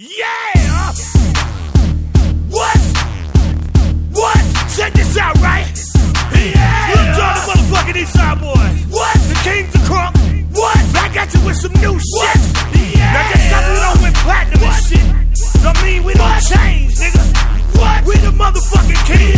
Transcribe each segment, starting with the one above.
Yeah! What? Check this out, right? Yeah! Look, John, the motherfucking Eastside boy. What? The King's the Crunk. What? I got you with some new shit. Yeah! Now just cause we don't win platinum and shit, don't mean we don't change, nigga. What? We the motherfucking King.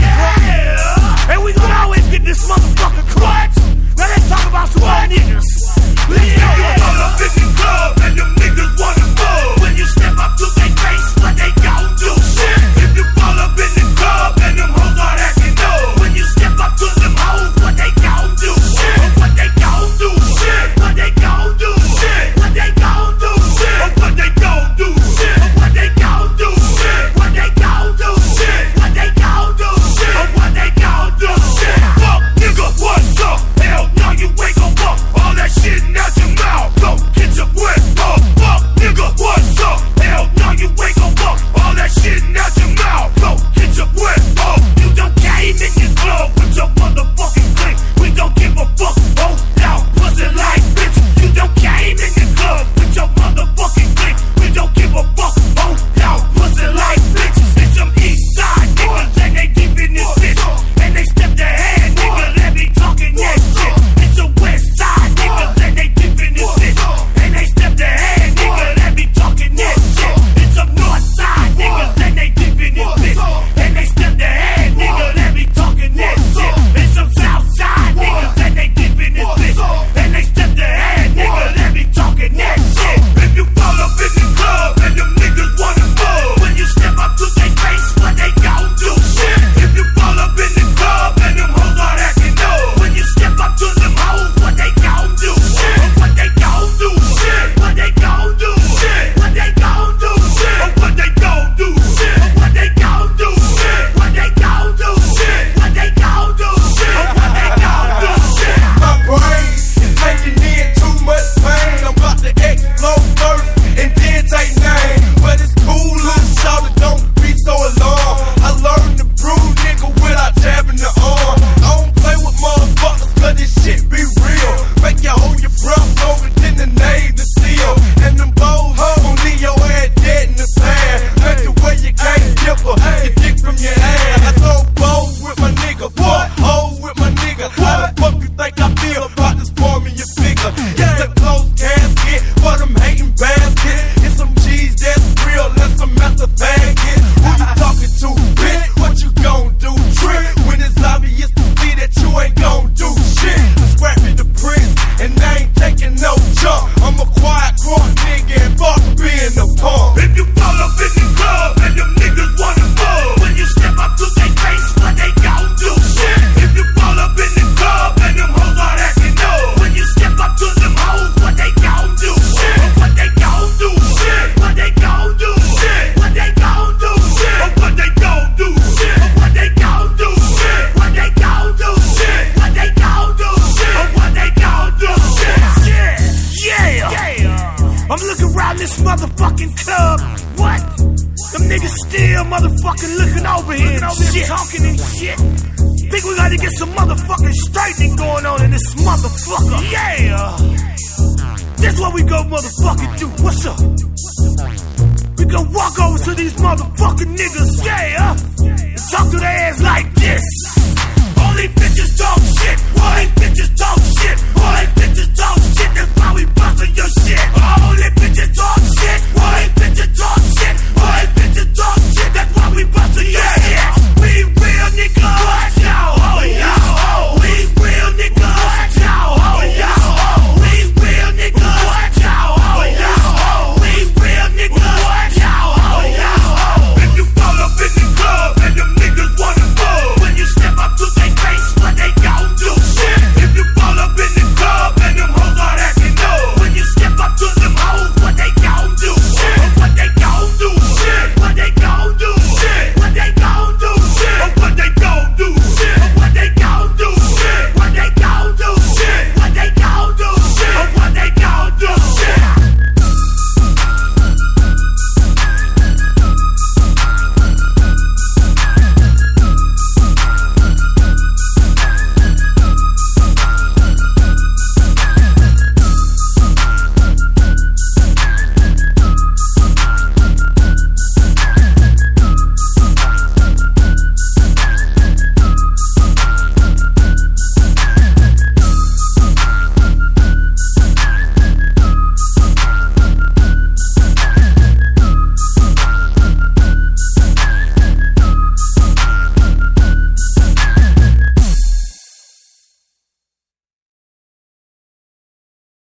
Yeah! And we gonna always get this motherfucking crunk. Now let's talk about some old niggas. Let's go. All up in the club and them niggas wanna move. When you step up to their face, what they gon' do? Shit. If you fall up in the club and them hoes start acting up. When you step up to them hoes, what they gon' do? Shit. What they gon' do? Shit. What they gon' do? Shit. What they gon' do? Shit. What they gon' do? Shit. What they gon' do? Shit. What they gon' do? Shit. What they gon' do? Shit. What they gon' do? Shit. Fuck nigga, what's up? Hell no, you ain't gon' fuck all that shit out your mouth. Go get your breath up. Fuck nigga, what's up? Hell no, you ain't gon' fuck all that shit out your mouth. Go get your breath up. You don't came in your club with your motherfucking clique. We don't give a fuck. Oh, now pussy like bitch. You don't came in your club with your motherfucking clique. We don't give a fuck. Oh, now pussy like bitch. It's some east side niggas and they deep in this bitch. And they step their hand, nigga. Let me talking that shit. It's some west side niggas and they deep in this bitch. And they step their hand, nigga. Let me talking that shit. It's some north side niggas and they deep in this bitch. And they step their hand, nigga. Let me talking that shit. It's some south side niggas and they deep in this bitch. And they step their hand, nigga. Let me talking that shit. If you fall up in the club and them niggas wanna move, when you step up to their face, what they gon' do? Shit. If you fall up in the club and them hoes start acting up, when you step up to them hoes, what they gon' do? Shit. What they gon' do? Shit. What they gon' do? Shit. What they gon' do? Shit. What they gon' do? Shit. What they gon' do? Shit. What they gon' do? Shit. What they gon' do? Shit. What they gon' do? Shit. My brain is taking in too much pain. I'm about to explode first and then take name. But it's cool, little shawty, don't be so alarmed. I learned to brew, nigga, without jabbing the arm. I don't play with motherfuckers, cause this shit be real. Make you hold your breath over than the Navy SEAL. And them bold hoes gon' leave your ass dead in the sand. Make the way you can't differ, your dick from your ass. I so bold with my nigga, what? Hold with my nigga. How the fuck you think I feel about this form in your figure? It's a close casket for them hating baskets. It's some cheese that's real and some master baggage. Who you talking to, bitch? What you gon' do? Trick when it's obvious to see that you ain't gon' do shit. I'm scrapping the prince and I ain't taking no jump. I'm a quiet crunk nigga and fuck being a punk. If you fall up in the club and them niggas wanna move, when you step up to their face, what they gon' do? Shit. If you fall up in the club and them hoes start acting up, when you step up to them hoes, what they gon' do? Shit. What they gon' do? Shit. What they gon' do? Shit. What they gon' do? Shit. What they gon' do? Shit. What they gon' do? Shit. What they gon' do? Shit. What they gon' do? Shit. What they gon' do? Shit. Yeah. I'm looking around this motherfucking club. What? Them niggas still motherfucking looking over here and shit, talking and shit. Think we gotta get some motherfucking straightening going on in this motherfucker. Yeah. That's what we go motherfucking do. What's up? We gon' walk over to these motherfucking niggas, yeah, and talk to their ass like this. Only bitches talk shit. Only bitches talk shit. Only bitches talk shit. That's why we bustin' your shit.